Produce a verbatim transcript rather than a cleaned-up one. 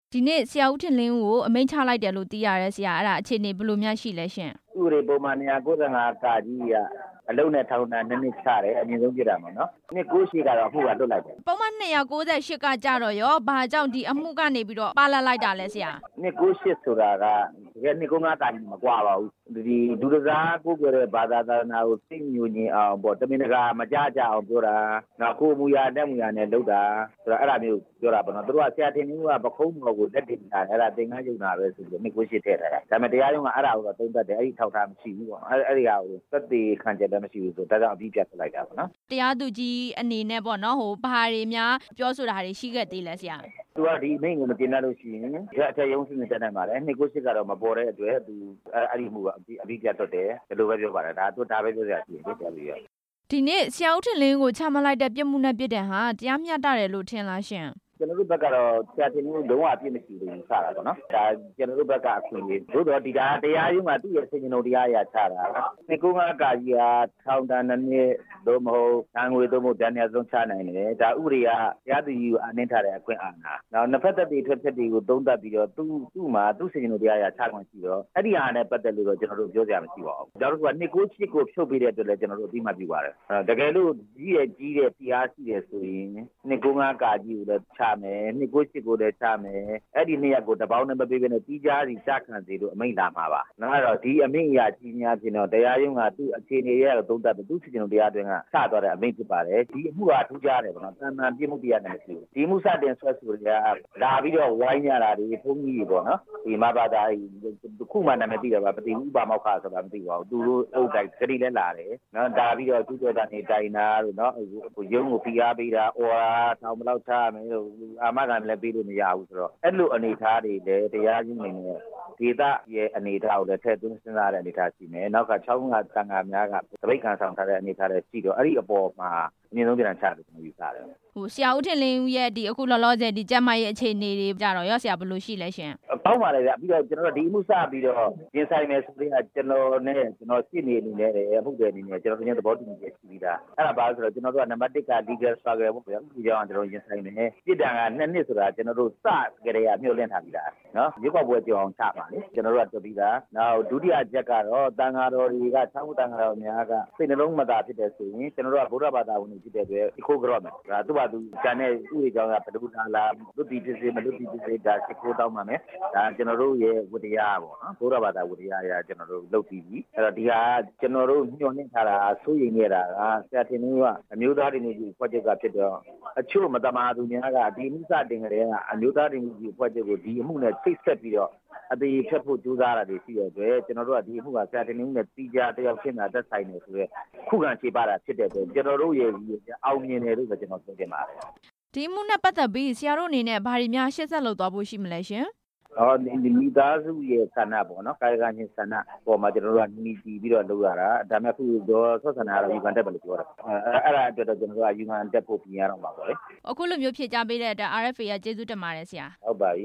ဒီနေ့ဆရာဦးထင်လင်းကိုအမိန့်ချလိုက်တယ်လို့သိရတယ်ဆရာအဲ့ဒါအခြေအနေဘယ်လိုများရှိလဲရှင်ဥပဒေပုံမှန်နေရာကိုယ်စားငါကာကြီးကအလုံးနဲ့ထောင်တာနှစ်နှစ်ချတယ်အမြင့်ဆုံးပြတာပေါ့နော်နှစ်ကိုးရှိကတော့အမှုကလွတ်လိုက်တယ်ပုံမှန်နှစ်ရာကိုးဆယ်ရှစ်ကကြတော့ရောဘာကြောင့်ဒီအမှုကနေပြီးတော့ပါလာလိုက်တာလဲဆရာနှစ်ကိုးရှစ်ဆိုတာကတကယ်နှစ်ကိုးငါးကာကြီးမကွာပါဘူးဒီဒုဒစားကိုကြတဲ့ဘာသာသာနာကိုသိညိုညင်အောင်ပေါ့တမင်တကာမကြကြအောင်ပြောတာနောက်ကိုမူရတက်မူရနဲ့လုပ်တာဆိုတော့အဲ့ဒါမျိုးပြောတာပေါ့နော်သူတို့ကဆရာတင်မျိုးကပခုံးတော်ကိုလက်တင်တာအဲ့ဒါသင်္ကန်းယုံတာပဲဆိုပြီးနှစ်ကိုးရှစ်ထည့်ထားတာဒါပေမဲ့တရားရုံးကအဲ့ဒါကိုတော့သုံးသပ်တယ်အဲ့ဒီထောက်ထားမရှိဘူးပေါ့အဲ့အဲ့ဒီဟာကိုသက်သေခံချက်လည်းမရှိဘူးဆိုတော့ဒါကြောင့်အပြီးပြတ်လိုက်တာပေါ့နော်တရားသူကြီးအနေနဲ့ပေါ့နော်ဟိုဘာတွေများပြောဆိုတာတွေရှိခဲ့သေးလဲဆရာသူကဒီမိန့်ကိုမတင်လို့ရှိရင်အထက်ရုံးစီရင်တက်နိုင်ပါတယ်နှစ်ကိုးရှစ်ကတော့မပေါ်တဲ့အတွက်သူအဲ့ဒီမှုကအပြီးပြတ်တော့တယ်ဘယ်လိုပဲပြောပါလဲဒါသူဒါပဲပြောရစီတယ်တရားပြီးရဒီနေ့ဆရာဦးထင်လင်းကိုချမှတ်လိုက်တဲ့ပြစ်မှုနဲ့ပြစ်ဒဏ်ဟာတရားမျှတတယ်လို့ထင်လားရှင်ကျွန်တော်တို့ဘက်ကတော့ဆရာတင်မျိုးလုံးဝအပြစ်မရှိဘူးစတာပေါ့နော်ဒါကျွန်တော်တို့ဘက်ကအခွင့်အရေးသို့တော့ဒီကတရားရုံးကသူ့ရဲ့ဆင်ခြင်တော်တရားအရာချတာနှစ်ကိုးငါးကာကြီးကထောင်တန်းနှစ်နှစ်သို့မဟုတ်တန်ငွေသို့မဟုတ်ဒဏ်ရာဆုံးချနိုင်တယ်ဒါဥပဒေကတရားသူကြီးကိုအနှင်းထားတဲ့အခွင့်အာဏာနောက်နှစ်ဖက်သက်တွေထွက်ချက်တွေကိုသုံးသပ်ပြီးတော့သူ့သူ့မှာသူ့ဆင်ခြင်တော်တရားအရာချခွင့်ရှိတော့အဲ့ဒီအားနဲ့ပတ်သက်လို့တော့ကျွန်တော်တို့ပြောကြရမရှိပါဘူးဒါတို့ကနှစ်ကိုးရှစ်ကိုဖြုတ်ပေးတဲ့အတွက်လည်းကျွန်တော်တို့အသိမှတ်ပြုပါတယ်တကယ်လို့ကြီးရဲ့ကြီးတဲ့တရားရှိတယ်ဆိုရင်နှစ်ကိုးငါးကာကြီးကိုလည်းချမယ်နှစ်ကိုးရှစ်ကိုလည်းချမယ်အဲ့ဒီနှစ်ရက်ကိုတပေါင်းနဲ့မပေးဘဲနဲ့တီးခြားစီချခံစီလို့အမိန့်လာမှာပါနောက်တော့ဒီအမိန့်အရာကြီးများဖြစ်တော့တရားရုံးကသူ့အခြေအနေရဲ့သုံးသပ်သူ့စီစဉ်တရားတွင်ကစသွားတဲ့အမိန့်ဖြစ်ပါတယ်ဒီအမှုကထူးခြားတယ်ပေါ့နော်တန်တန်ပြစ်မှုတရားနဲ့မရှိဘူးဒီမှုစတင်ဆွဲဆိုရလာပြီးတော့ဝိုင်းရတာဒီဘုန်းကြီးပေါ့နော်ဒီမဘာသာခုမှနာမည်သိတယ်ပါပတိဥပမောက္ခဆိုတာမသိပါဘူးသူတို့အုပ်တိုက်ကြိလဲလာတယ်နော်ဒါပြီးတော့သူ့ကြောတာနေတိုင်တာလို့နော်ရုံးကိုဖိအားပေးတာအော်တာထောင်ဘလောက်ချမယ်လို့အာမခံလည်းပေးလို့မရဘူးဆိုတော့အဲ့လိုအနေအထားတွေလည်းတရားကြီးနေနဲ့ဒေသရဲ့အနေအထားကိုလည်းထည့်သွင်းစဉ်းစားတဲ့အနေအထားရှိမယ်နောက်ကချောင်းကတန်ခါများကတပိတ်ကန်ဆောင်ထားတဲ့အနေအထားတွေရှိတော့အဲ့ဒီအပေါ်မှာအမြင့်ဆုံးပြန်ချတယ်ကျွန်တော်ယူဆတယ်ဟိုဆရာဦးထင်လင်းရဲ့ဒီအခုလောလောဆယ်ဒီကျမရဲ့အခြေအနေတွေကြတော့ရောဆရာဘယ်လိုရှိလဲရှင်ပေါင်းပါလေဗျပြီးတော့ကျွန်တော်တို့ဒီအမှုစပြီးတော့ရင်ဆိုင်မယ်ဆိုရင်ကျွန်တော်နဲ့ကျွန်တော်ရှင်းနေနေတယ်အမှုတွေအနေနဲ့ကျွန်တော်တို့သဘောတူညီချက်ရှိပြီးသားအဲ့ဒါဘာလို့ဆိုတော့ကျွန်တော်တို့ကနံပါတ်တစ်က legal struggle ပေါ့ဗျာဒီကြောင့်ကျွန်တော်ရင်ဆိုင်မယ်ပြစ်ဒဏ်ကနှစ်နှစ်ဆိုတာကျွန်တော်တို့စကြရမျှော်လင့်ထားပြီးသားနော်ရုပ်ောက်ပွဲကြောင်ချပါလေကျွန်တော်တို့ကတွေ့ပြီးသားနောက်ဒုတိယချက်ကတော့တန်ဃာတော်တွေကချောင်းတန်ဃာတော်များကစိတ်နှလုံးမသာဖြစ်တဲ့ဆိုရင်ကျွန်တော်တို့ကဗုဒ္ဓဘာသာဝင်တွေဖြစ်တဲ့အတွက်ဒီခိုးကြော့မယ်ဒါသူ့ဘာသူကျန်တဲ့ဥပဒေကြောင့်ကဘယ်လိုလားလွတ်တည်ဖြစ်စေမလွတ်တည်ဖြစ်စေဒါစိတ်ခိုးတောင်းပါမယ်ဒါကျွန်တော်တို့ရဲ့ဝတ္တရားပေါ့နော်ဗုဒ္ဓဘာသာဝတ္တရားအရာကျွန်တော်တို့လုပ်ပြီးပြီအဲ့တော့ဒီဟာကျွန်တော်တို့ညှော်နှင်းထားတာစိုးရိမ်နေတာကဆရာတင်တို့ကအမျိုးသားဒီနေ့ဒီဖွဲ့ချက်ကဖြစ်တော့အချို့မတမာသူများကဒီမှုစတင်ကြတဲ့အမျိုးသားဒီနေ့ဒီဖွဲ့ချက်ကိုဒီအမှုနဲ့ထိတ်ဆက်ပြီးတော့အသေးဖြတ်ဖို့ကြိုးစားတာတွေရှိတဲ့အတွက်ကျွန်တော်တို့ကဒီအမှုကဆရာတင်တို့နဲ့တီးကြတယောက်ချင်းတာသက်ဆိုင်နေဆိုတော့ခုခံခြေပါတာဖြစ်တဲ့အတွက်ကျွန်တော်တို့ရဲ့အောင်မြင်တယ်လို့ပဲကျွန်တော်ပြောချင်ပါတယ်ဒီမှုနဲ့ပတ်သက်ပြီးဆရာတို့အနေနဲ့ဘာတွေများရှင်းဆက်လုပ်သွားဖို့ရှိမလဲရှင်အော်ဒီမိသားစုရဲ့ဆန္ဒပေါ့နော်ကာယကံချင်းဆန္ဒပေါ်မှာကျွန်တော်တို့ကနီးတီးပြီးတော့လုပ်ရတာဒါမဲ့ခုတော့ဆော့ဆန္ဒကတော့ယူကန်တက်ပဲလို့ပြောတာအဲ့ဒါအတွက်တော့ကျွန်တော်တို့ကယူကန်တက်ဖို့ပြင်ရတော့မှာပေါ့လေအခုလိုမျိုးဖြည့်ကြပေးတဲ့အတွက် R F A ကကျေးဇူးတင်ပါတယ်ဆရာဟုတ်ပါပြီ